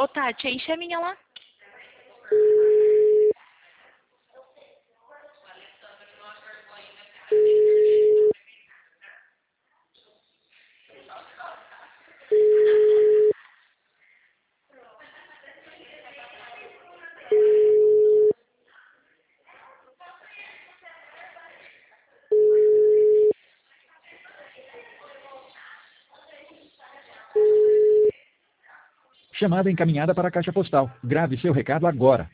Ô, Tati, enche a minha lá. Chamada encaminhada para a caixa postal. Grave seu recado agora.